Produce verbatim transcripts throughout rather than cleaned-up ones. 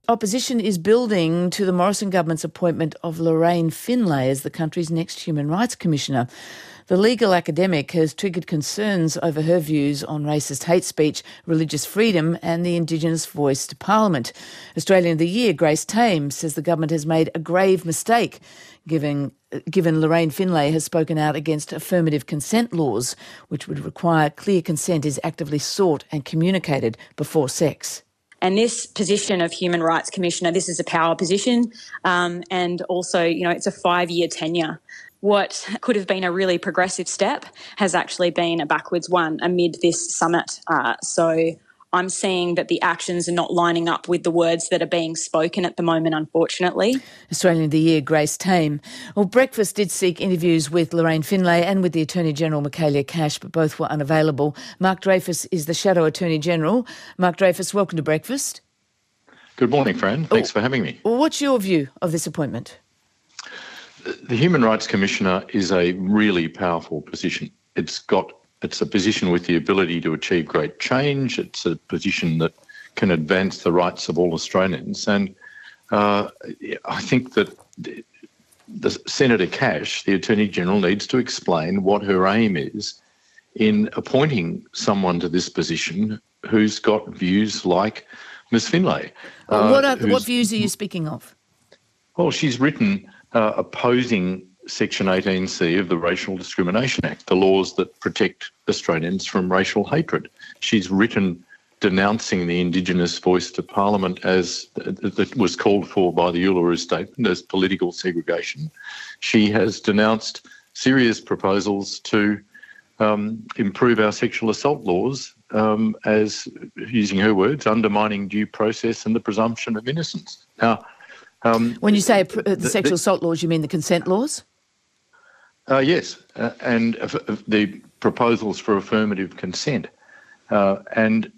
opposition is building to the Morrison government's appointment of Lorraine Finlay as the country's next Human Rights Commissioner. The legal academic has triggered concerns over her views on racist hate speech, religious freedom and the Indigenous voice to Parliament. Australian of the Year, Grace Tame, says the government has made a grave mistake given, given Lorraine Finlay has spoken out against affirmative consent laws, which would require clear consent is actively sought and communicated before sex. And this position of Human Rights Commissioner, this is a power position, um, and also, you know, it's a five-year tenure. What could have been a really progressive step has actually been a backwards one amid this summit. Uh, so I'm seeing that the actions are not lining up with the words that are being spoken at the moment, unfortunately. Australian of the Year, Grace Tame. Well, Breakfast did seek interviews with Lorraine Finlay and with the Attorney-General, Michaelia Cash, but both were unavailable. Mark Dreyfus is the Shadow Attorney-General. Mark Dreyfus, welcome to Breakfast. Good morning, Fran. Thanks oh, for having me. What's your view of this appointment? The Human Rights Commissioner is a really powerful position. It's got it's a position with the ability to achieve great change. It's a position that can advance the rights of all Australians. And uh, I think that the, the Senator Cash, the Attorney-General, needs to explain what her aim is in appointing someone to this position who's got views like Miz Finlay. Well, what, are, what views are you speaking of? Well, she's written Uh, opposing Section eighteen C of the Racial Discrimination Act, the laws that protect Australians from racial hatred. She's written denouncing the Indigenous voice to Parliament as uh, that was called for by the Uluru Statement as political segregation. She has denounced serious proposals to um, improve our sexual assault laws um, as, using her words, undermining due process and the presumption of innocence. Now, Um, when you say uh, the, the sexual assault laws, you mean the consent laws? Uh, yes, uh, and uh, the proposals for affirmative consent. Uh, and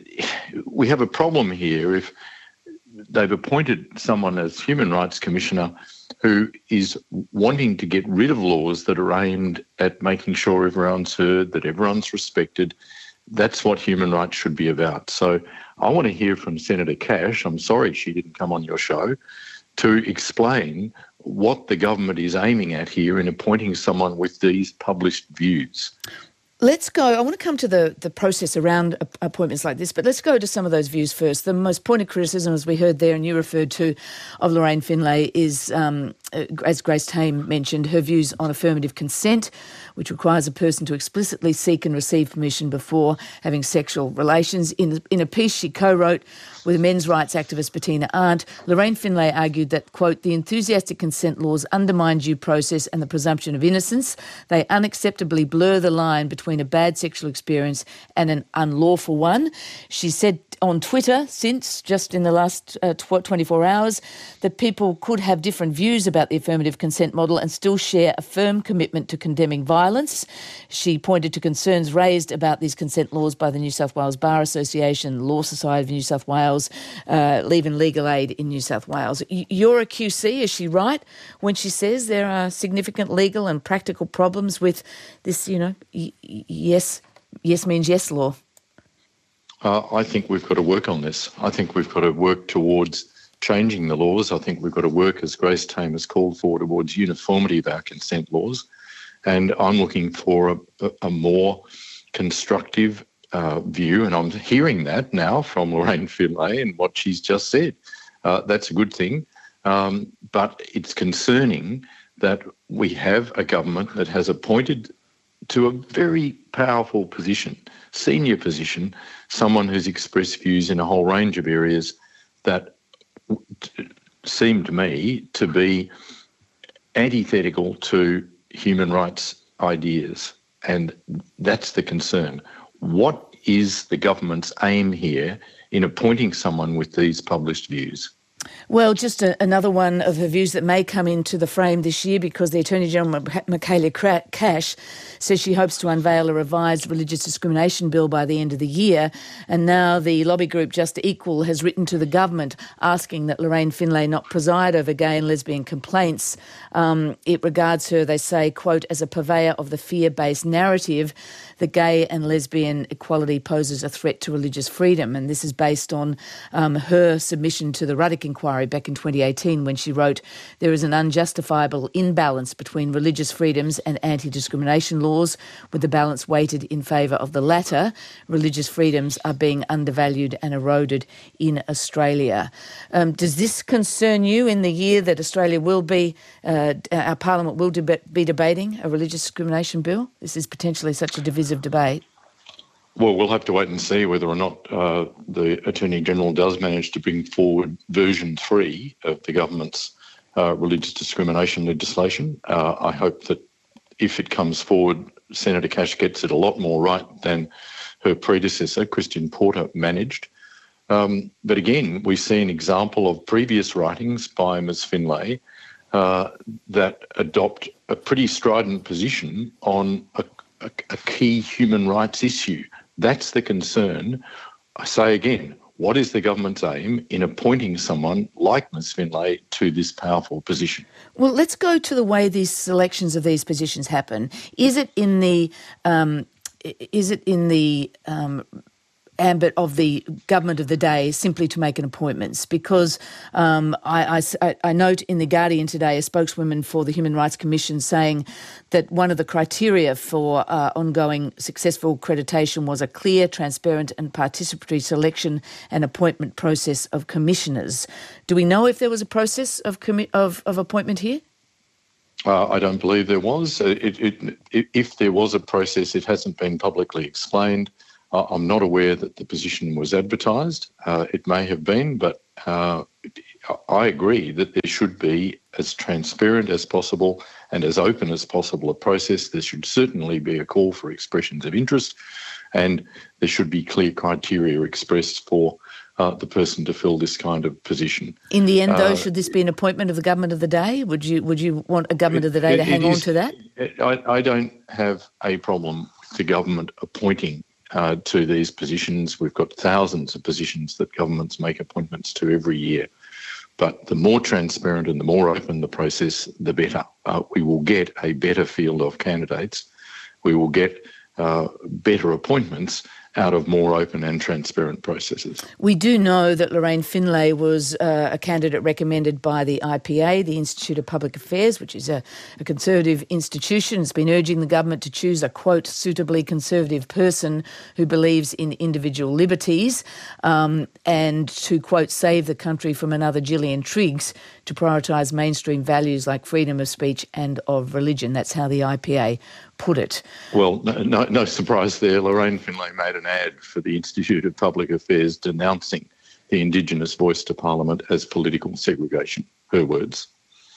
we have a problem here if they've appointed someone as Human Rights Commissioner who is wanting to get rid of laws that are aimed at making sure everyone's heard, that everyone's respected. That's what human rights should be about. So I want to hear from Senator Cash, I'm sorry she didn't come on your show, to explain what the government is aiming at here in appointing someone with these published views. Let's go. I want to come to the, the process around appointments like this, but let's go to some of those views first. The most pointed criticism, as we heard there and you referred to, of Lorraine Finlay is, um, as Grace Tame mentioned, her views on affirmative consent, which requires a person to explicitly seek and receive permission before having sexual relations. In, in a piece she co-wrote with men's rights activist Bettina Arndt, Lorraine Finlay argued that, quote, the enthusiastic consent laws undermine due process and the presumption of innocence. They unacceptably blur the line between a bad sexual experience and an unlawful one. She said on Twitter since, just in the last uh, twenty-four hours, that people could have different views about the affirmative consent model and still share a firm commitment to condemning violence. She pointed to concerns raised about these consent laws by the New South Wales Bar Association, Law Society of New South Wales, uh, Leave and Legal Aid in New South Wales. You're a Q C, is she right, when she says there are significant legal and practical problems with this, you know, y- yes, yes means yes law? Uh, I think we've got to work on this. I think we've got to work towards changing the laws. I think we've got to work, as Grace Tame has called for, towards uniformity of our consent laws. And I'm looking for a, a, a more constructive uh, view, and I'm hearing that now from Lorraine Finlay and what she's just said. Uh, that's a good thing. Um, but it's concerning that we have a government that has appointed to a very powerful position, senior position, someone who's expressed views in a whole range of areas that seem to me to be antithetical to human rights ideas. And that's the concern. What is the government's aim here in appointing someone with these published views? Well, just a, another one of her views that may come into the frame this year, because the Attorney General, Michaelia Cash, says she hopes to unveil a revised religious discrimination bill by the end of the year. And now the lobby group Just Equal has written to the government asking that Lorraine Finlay not preside over gay and lesbian complaints. Um, it regards her, they say, quote, as a purveyor of the fear-based narrative that gay and lesbian equality poses a threat to religious freedom. And this is based on um, her submission to the Ruddock Inquiry back in twenty eighteen, when she wrote, there is an unjustifiable imbalance between religious freedoms and anti-discrimination laws, with the balance weighted in favour of the latter. Religious freedoms are being undervalued and eroded in Australia. Um, does this concern you in the year that Australia will be, uh, our Parliament will deb- be debating a religious discrimination bill? This is potentially such a divisive debate. Well, we'll have to wait and see whether or not uh, the Attorney-General does manage to bring forward version three of the government's uh, religious discrimination legislation. Uh, I hope that if it comes forward, Senator Cash gets it a lot more right than her predecessor, Christian Porter, managed. Um, but again, we see an example of previous writings by Miz Finlay uh, that adopt a pretty strident position on a, a, a key human rights issue. That's the concern. I say again, what is the government's aim in appointing someone like Miz Finlay to this powerful position? Well, let's go to the way these selections of these positions happen. Is it in the um, is it in the um, ambit of the government of the day simply to make an appointments? Because um, I, I, I note in The Guardian today a spokeswoman for the Human Rights Commission saying that one of the criteria for uh, ongoing successful accreditation was a clear, transparent and participatory selection and appointment process of commissioners. Do we know if there was a process of commi- of, of appointment here? Uh, I don't believe there was. It, it, it, if there was a process, it hasn't been publicly explained. I'm not aware that the position was advertised. Uh, it may have been, but uh, I agree that there should be as transparent as possible and as open as possible a process. There should certainly be a call for expressions of interest, and there should be clear criteria expressed for uh, the person to fill this kind of position. In the end, though, uh, should this be an appointment of the government of the day? Would you would you want a government of the day it, to hang is, on to that? I, I don't have a problem with the government appointing Uh, to these positions. We've got thousands of positions that governments make appointments to every year. But the more transparent and the more open the process, the better. Uh, we will get a better field of candidates. We will get uh, better appointments out of more open and transparent processes. We do know that Lorraine Finlay was uh, a candidate recommended by the I P A, the Institute of Public Affairs, which is a, a conservative institution. It's been urging the government to choose a, quote, suitably conservative person who believes in individual liberties um, and to, quote, save the country from another Gillian Triggs, to prioritise mainstream values like freedom of speech and of religion. That's how the I P A put it. Well, no, no, no surprise there. Lorraine Finlay made an ad for the Institute of Public Affairs denouncing the Indigenous voice to Parliament as political segregation, her words.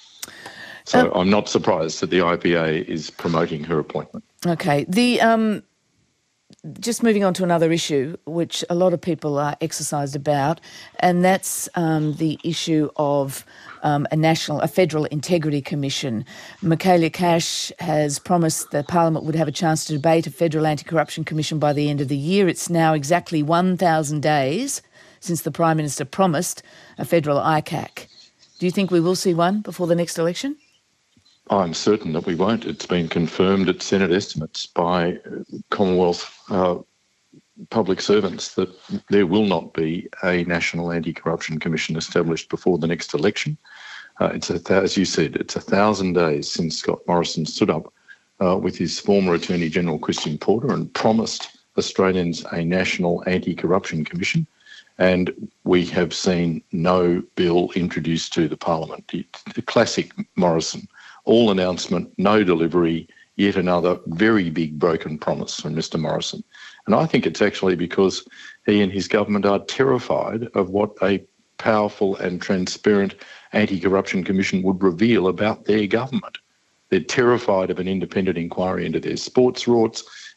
So um, I'm not surprised that the I P A is promoting her appointment. Okay. The um, just moving on to another issue, which a lot of people are exercised about, and that's um, the issue of um, a national, a federal integrity commission. Michaelia Cash has promised that Parliament would have a chance to debate a federal anti-corruption commission by the end of the year. It's now exactly one thousand days since the Prime Minister promised a federal I C A C. Do you think we will see one before the next election? I'm certain that we won't. It's been confirmed at Senate estimates by Commonwealth uh, public servants that there will not be a National Anti-Corruption Commission established before the next election. Uh, it's a, as you said, it's a thousand days since Scott Morrison stood up uh, with his former Attorney General Christian Porter and promised Australians a National Anti-Corruption Commission, and we have seen no bill introduced to the Parliament. The classic Morrison. All announcement, no delivery, yet another very big broken promise from Mister Morrison. And I think it's actually because he and his government are terrified of what a powerful and transparent anti-corruption commission would reveal about their government. They're terrified of an independent inquiry into their sports rorts,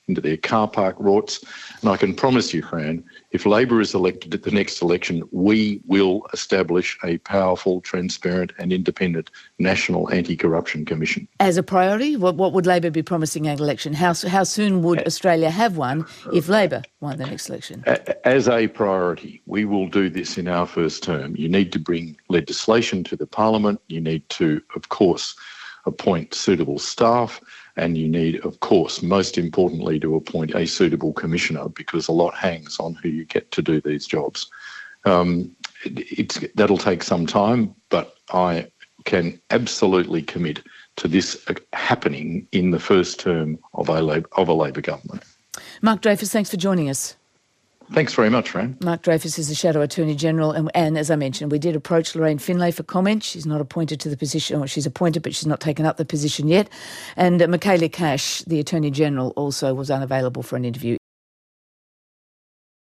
into their car park rorts. And I can promise you, Fran, if Labor is elected at the next election, we will establish a powerful, transparent and independent National Anti-Corruption Commission. As a priority, what, what would Labor be promising at election? How, how soon would Australia have one if Labor won the next election? As a priority, we will do this in our first term. You need to bring legislation to the Parliament. You need to, of course, appoint suitable staff, and you need, of course, most importantly, to appoint a suitable commissioner, because a lot hangs on who you get to do these jobs. Um, it, it's, that'll take some time, but I can absolutely commit to this happening in the first term of a Labor, of a Labor government. Mark Dreyfus, thanks for joining us. Thanks very much, Fran. Mark Dreyfus is the Shadow Attorney-General, and, and as I mentioned, we did approach Lorraine Finlay for comment. She's not appointed to the position, or she's appointed, but she's not taken up the position yet. And uh, Michaelia Cash, the Attorney-General, also was unavailable for an interview.